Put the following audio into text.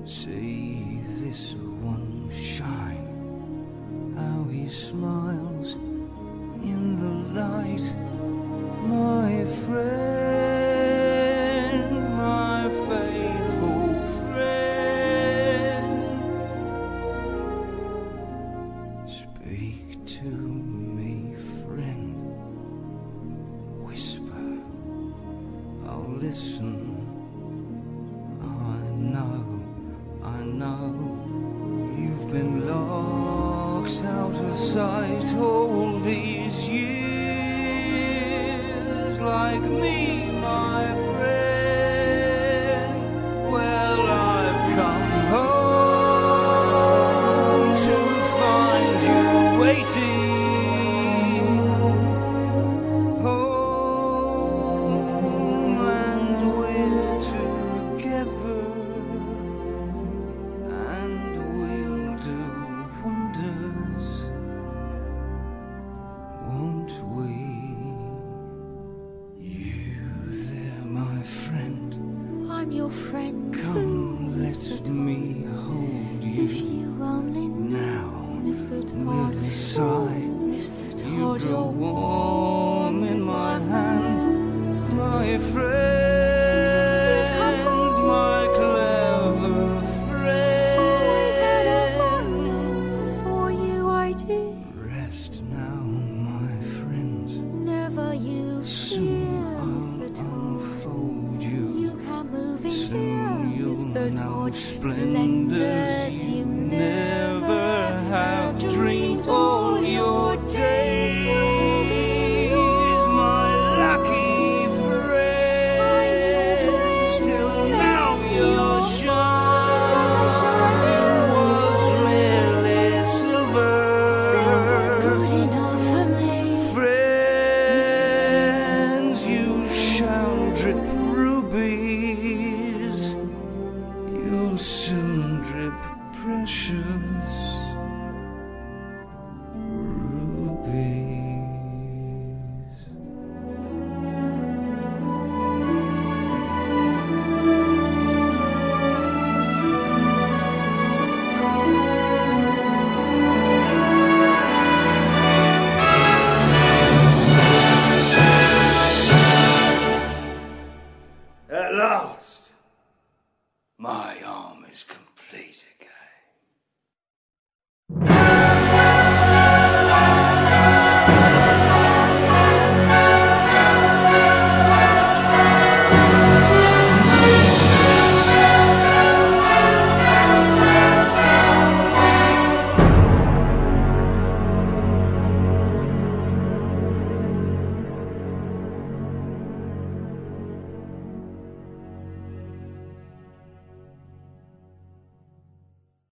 See this one shine, how he smiles in the light, my friend, my faithful friend. Speak to me, friend, whisper, I'll listen. I know you've been locked out of sight all these years, like me, my friend. Well, I've come home to find you waiting, home, and we're together. Won't we? You there, my friend. I'm your friend too. Come, let me hold you. If you only knew, now, Miss it with a sigh, you your grow warm in my hand, my friend, my clever friend. Always had a fondness for you, I did. Rest now, my friends. Never you Soon fear, I'll unfold you. You can move in Soon here, you'll Mr. know Todd. splendors you never have dreamed all your days. My lucky friend, till now your shine was merely silver. Silver's good enough for me. Friends, you shall drip rubies. You'll soon drip precious rubies. At last, my arm is complete again.